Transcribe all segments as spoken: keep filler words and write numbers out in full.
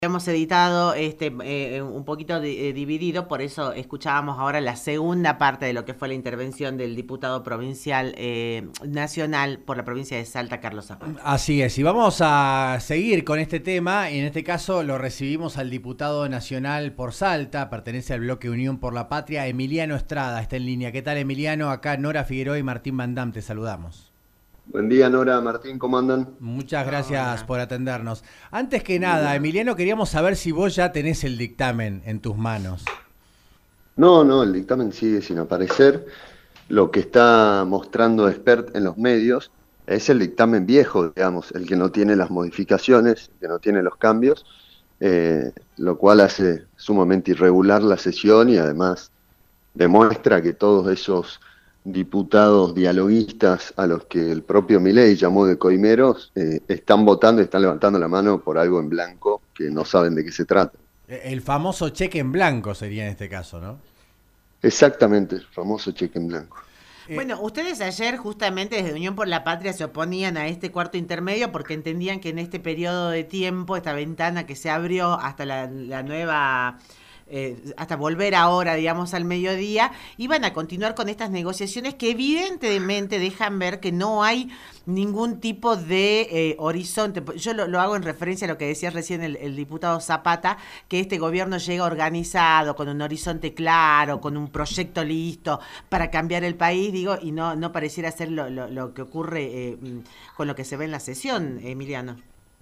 Hemos editado este eh, un poquito di- eh, dividido, por eso escuchábamos ahora la segunda parte de lo que fue la intervención del diputado provincial eh, nacional por la provincia de Salta, Carlos Zapata. Así es, y vamos a seguir con este tema, y en este caso lo recibimos al diputado nacional por Salta, pertenece al bloque Unión por la Patria, Emiliano Estrada, está en línea. ¿Qué tal, Emiliano? Acá Nora Figueroa y Martín Bandam, te saludamos. Buen día, Nora, Martín, ¿cómo andan? Muchas gracias Hola. por atendernos. Antes que nada, Bueno. Emiliano, queríamos saber si vos ya tenés el dictamen en tus manos. No, no, el dictamen sigue sin aparecer. Lo que está mostrando Expert en los medios es el dictamen viejo, digamos, el que no tiene las modificaciones, el que no tiene los cambios, eh, lo cual hace sumamente irregular la sesión y además demuestra que todos esos diputados dialoguistas a los que el propio Milei llamó de coimeros eh, están votando y están levantando la mano por algo en blanco que no saben de qué se trata. El famoso cheque en blanco sería en este caso, ¿no? Exactamente, el famoso cheque en blanco. Eh, Bueno, ustedes ayer justamente desde Unión por la Patria se oponían a este cuarto intermedio porque entendían que en este periodo de tiempo, esta ventana que se abrió hasta la, la nueva, eh, hasta volver ahora, digamos, al mediodía, iban a continuar con estas negociaciones que evidentemente dejan ver que no hay ningún tipo de eh, horizonte. Yo lo, lo hago en referencia a lo que decía recién el, el diputado Zapata, que este gobierno llega organizado, con un horizonte claro, con un proyecto listo para cambiar el país, digo, y no, no pareciera ser lo, lo, lo que ocurre eh, con lo que se ve en la sesión, Emiliano.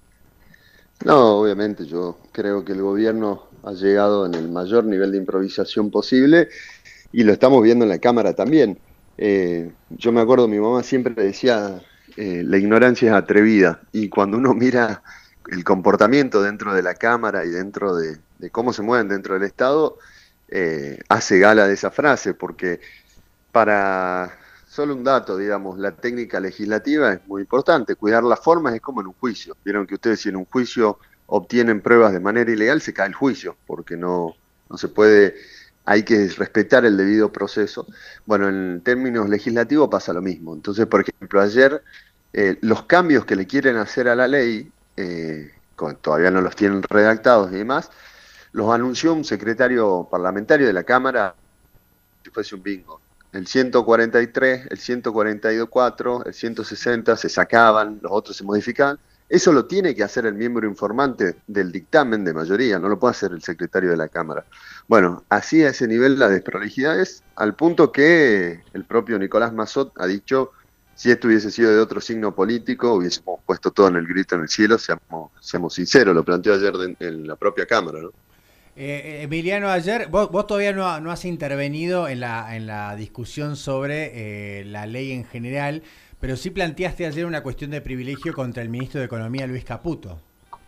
No, obviamente yo creo que el gobierno ha llegado en el mayor nivel de improvisación posible y lo estamos viendo en la Cámara también. Eh, yo me acuerdo, mi mamá siempre decía, eh, la ignorancia es atrevida y cuando uno mira el comportamiento dentro de la Cámara y dentro de, de cómo se mueven dentro del Estado, eh, hace gala de esa frase, porque para, solo un dato, digamos, la técnica legislativa es muy importante. Cuidar las formas es como en un juicio. Vieron que ustedes si en un juicio obtienen pruebas de manera ilegal, se cae el juicio, porque no, no se puede, hay que respetar el debido proceso. Bueno, en términos legislativos pasa lo mismo. Entonces, por ejemplo, ayer eh, los cambios que le quieren hacer a la ley, eh, con- todavía no los tienen redactados y demás, los anunció un secretario parlamentario de la Cámara si fuese un bingo. El ciento cuarenta y tres, el ciento cuarenta y cuatro, el ciento sesenta se sacaban, los otros se modificaban. Eso lo tiene que hacer el miembro informante del dictamen de mayoría, no lo puede hacer el secretario de la Cámara. Bueno, así a ese nivel la desprolijidad es, al punto que el propio Nicolás Massot ha dicho, si esto hubiese sido de otro signo político, hubiésemos puesto todo en el grito en el cielo, seamos, seamos sinceros, lo planteó ayer de, en la propia Cámara, ¿no? Eh, Emiliano, ayer vos, vos todavía no, no has intervenido en la, en la discusión sobre eh, la ley en general, pero sí planteaste ayer una cuestión de privilegio contra el ministro de Economía, Luis Caputo.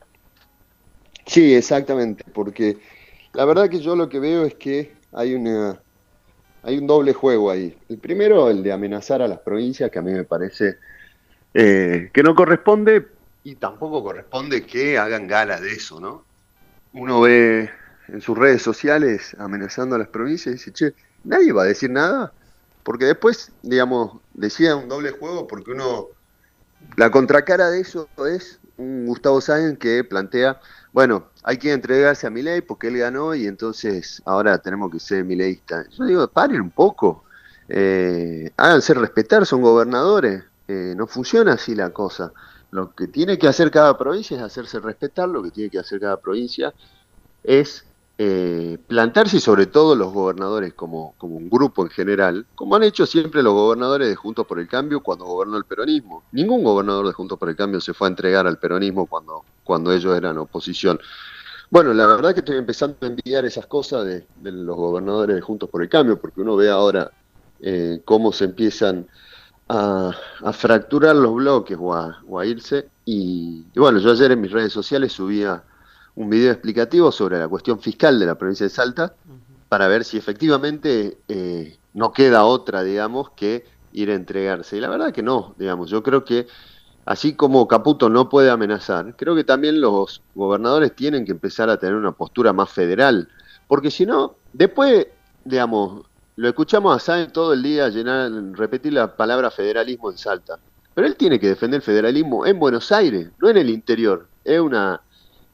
Sí, exactamente, porque la verdad que yo lo que veo es que hay una, hay un doble juego ahí. El primero, el de amenazar a las provincias, que a mí me parece eh, que no corresponde y tampoco corresponde que hagan gala de eso, ¿no? Uno ve en sus redes sociales amenazando a las provincias y dice, che, nadie va a decir nada, porque después, digamos, decía un doble juego porque uno la contracara de eso es un Gustavo Sáenz que plantea, bueno, hay que entregarse a Milei porque él ganó y entonces ahora tenemos que ser mileístas. Yo digo, paren un poco, eh, háganse respetar, son gobernadores, eh, no funciona así la cosa. Lo que tiene que hacer cada provincia es hacerse respetar, lo que tiene que hacer cada provincia es eh, plantarse y sobre todo los gobernadores como, como un grupo en general, como han hecho siempre los gobernadores de Juntos por el Cambio cuando gobernó el peronismo. Ningún gobernador de Juntos por el Cambio se fue a entregar al peronismo cuando, cuando ellos eran oposición. Bueno, la verdad que estoy empezando a envidiar esas cosas de, de los gobernadores de Juntos por el Cambio, porque uno ve ahora eh, cómo se empiezan a, a fracturar los bloques o a, o a irse. Y, y bueno, yo ayer en mis redes sociales subía un video explicativo sobre la cuestión fiscal de la provincia de Salta para ver si efectivamente eh, no queda otra, digamos, que ir a entregarse. Y la verdad que no, digamos, yo creo que así como Caputo no puede amenazar, creo que también los gobernadores tienen que empezar a tener una postura más federal, porque si no, después, digamos, lo escuchamos a Sáenz todo el día llenar, repetir la palabra federalismo en Salta, pero él tiene que defender el federalismo en Buenos Aires, no en el interior. Es una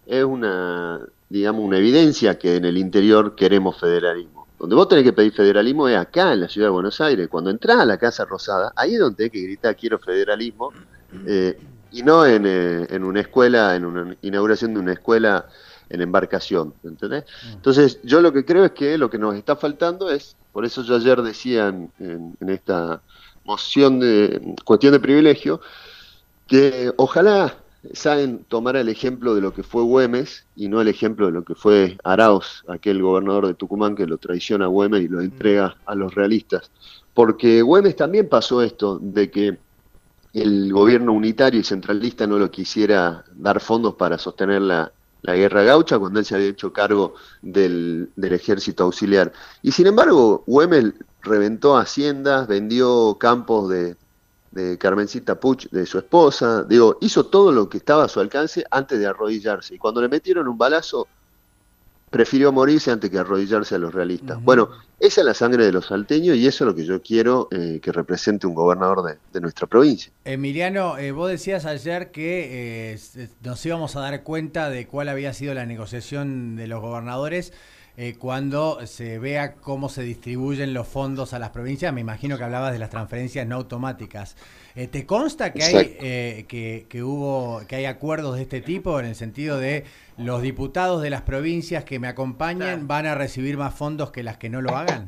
es una, digamos, una evidencia que en el interior queremos federalismo. Donde vos tenés que pedir federalismo es acá, en la ciudad de Buenos Aires. Cuando entrás a la Casa Rosada, ahí es donde tenés que gritar quiero federalismo, eh, y no en, eh, en una escuela, en una inauguración de una escuela en embarcación, ¿entendés? Entonces, yo lo que creo es que lo que nos está faltando es, por eso yo ayer decía en, en, en esta moción de cuestión de privilegio, que ojalá saben tomar el ejemplo de lo que fue Güemes y no el ejemplo de lo que fue Arauz, aquel gobernador de Tucumán que lo traiciona a Güemes y lo entrega a los realistas. Porque Güemes también pasó esto, de que el gobierno unitario y centralista no lo quisiera dar fondos para sostener la, la guerra gaucha cuando él se había hecho cargo del, del ejército auxiliar. Y sin embargo, Güemes reventó haciendas, vendió campos de, de Carmencita Puch, de su esposa, digo, hizo todo lo que estaba a su alcance antes de arrodillarse. Y cuando le metieron un balazo, prefirió morirse antes que arrodillarse a los realistas. Uh-huh. Bueno, esa es la sangre de los salteños y eso es lo que yo quiero eh, que represente un gobernador de, de nuestra provincia. Emiliano, eh, vos decías ayer que eh, nos íbamos a dar cuenta de cuál había sido la negociación de los gobernadores eh, cuando se vea cómo se distribuyen los fondos a las provincias. Me imagino que hablabas de las transferencias no automáticas. Eh, ¿Te consta que hay eh, que, que hubo que hay acuerdos de este tipo en el sentido de los diputados de las provincias que me acompañan van a recibir más fondos que las que no lo hagan?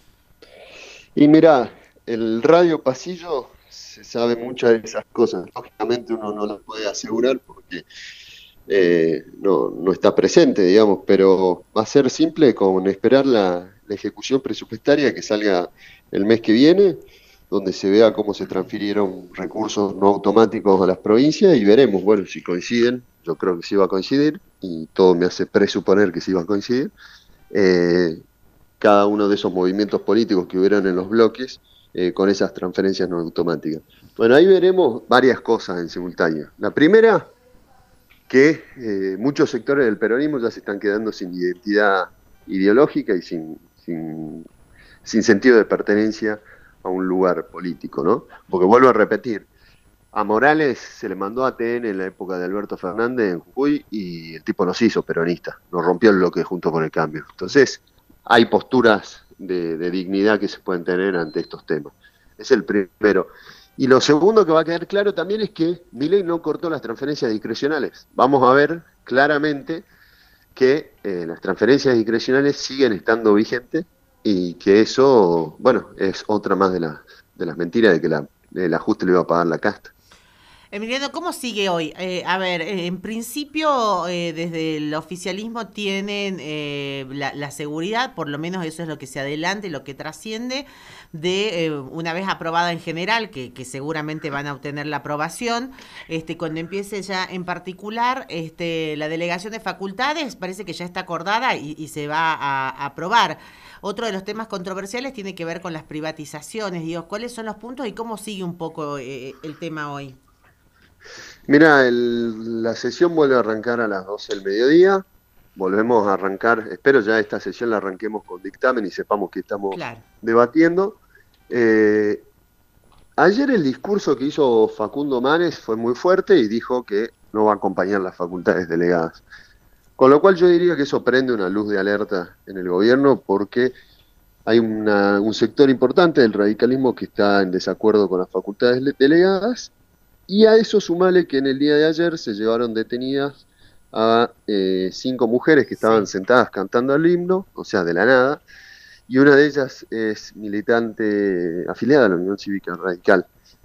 Y mira, el radio pasillo se sabe muchas de esas cosas. Lógicamente uno no las puede asegurar porque eh, no, no está presente, digamos, pero va a ser simple con esperar la, la ejecución presupuestaria que salga el mes que viene, donde se vea cómo se transfirieron recursos no automáticos a las provincias y veremos, bueno, si coinciden, yo creo que sí va a coincidir, y todo me hace presuponer que sí va a coincidir, eh, cada uno de esos movimientos políticos que hubieran en los bloques eh, con esas transferencias no automáticas. Bueno, ahí veremos varias cosas en simultáneo. La primera, que eh, muchos sectores del peronismo ya se están quedando sin identidad ideológica y sin, sin, sin sentido de pertenencia a un lugar político, ¿no? Porque vuelvo a repetir, a Morales se le mandó a T N en la época de Alberto Fernández en Jujuy y el tipo nos hizo peronista, nos rompió el bloque junto con el cambio. Entonces, hay posturas de, de dignidad que se pueden tener ante estos temas. Es el primero. Y lo segundo que va a quedar claro también es que Milei no cortó las transferencias discrecionales. Vamos a ver claramente que eh, las transferencias discrecionales siguen estando vigentes y que eso, bueno, es otra más de, la, de las mentiras de que la, el ajuste le iba a pagar la casta. Emiliano, ¿cómo sigue hoy? Eh, a ver, eh, en principio eh, desde el oficialismo tienen eh, la, la seguridad, por lo menos eso es lo que se adelanta y lo que trasciende, de eh, una vez aprobada en general, que, que seguramente van a obtener la aprobación, este, cuando empiece ya en particular este, la delegación de facultades, parece que ya está acordada y, y se va a, a aprobar. Otro de los temas controversiales tiene que ver con las privatizaciones. Digo, ¿cuáles son los puntos y cómo sigue un poco eh, el tema hoy? Mira, el, la sesión vuelve a arrancar a las doce del mediodía, volvemos a arrancar, espero ya esta sesión la arranquemos con dictamen y sepamos que estamos claro. debatiendo. Eh, ayer el discurso que hizo Facundo Manes fue muy fuerte y dijo que no va a acompañar las facultades delegadas. Con lo cual yo diría que eso prende una luz de alerta en el gobierno porque hay una, un sector importante del radicalismo que está en desacuerdo con las facultades delegadas. Y a eso sumale que en el día de ayer se llevaron detenidas a eh, cinco mujeres que estaban sí. sentadas cantando el himno, o sea, de la nada, y una de ellas es militante afiliada a la Unión Cívica Radical.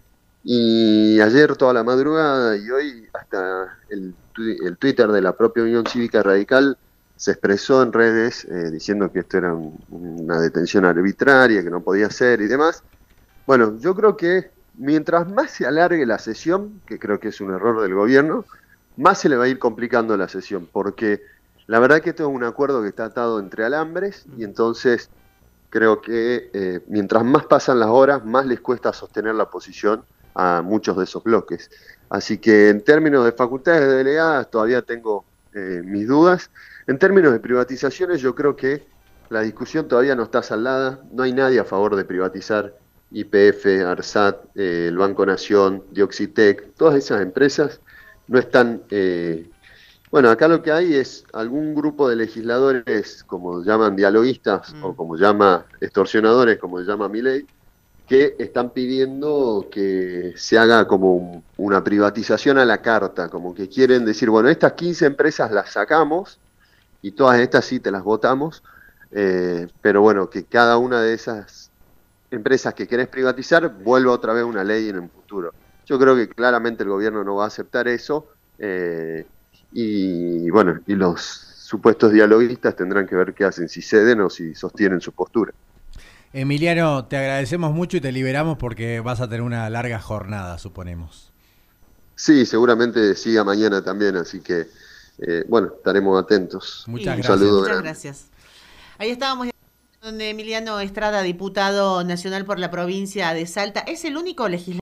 Y ayer toda la madrugada y hoy hasta el, el Twitter de la propia Unión Cívica Radical se expresó en redes eh, diciendo que esto era un, una detención arbitraria, que no podía ser y demás. Bueno, yo creo que mientras más se alargue la sesión, que creo que es un error del gobierno, más se le va a ir complicando la sesión, porque la verdad que esto es un acuerdo que está atado entre alambres, y entonces creo que eh, mientras más pasan las horas, más les cuesta sostener la posición a muchos de esos bloques. Así que en términos de facultades delegadas todavía tengo eh, mis dudas. En términos de privatizaciones yo creo que la discusión todavía no está saldada, no hay nadie a favor de privatizar Y P F, ARSAT, eh, el Banco Nación, Dioxitec, todas esas empresas no están eh, Bueno, acá lo que hay es algún grupo de legisladores, como llaman dialoguistas Mm. o como llama extorsionadores, como llama Milei, que están pidiendo que se haga como un- una privatización a la carta, como que quieren decir, bueno, estas quince empresas las sacamos y todas estas sí te las votamos, eh, pero bueno, que cada una de esas empresas que querés privatizar vuelva otra vez una ley en el futuro. Yo creo que claramente el gobierno no va a aceptar eso, eh, y bueno, y los supuestos dialoguistas tendrán que ver qué hacen, si ceden o si sostienen su postura. Emiliano, te agradecemos mucho y te liberamos porque vas a tener una larga jornada, suponemos. Sí, seguramente siga mañana también, así que eh, bueno, estaremos atentos. Muchas Y Un gracias. saludo muchas grande. gracias. Ahí estábamos con Emiliano Estrada, diputado nacional por la provincia de Salta. Es el único legislador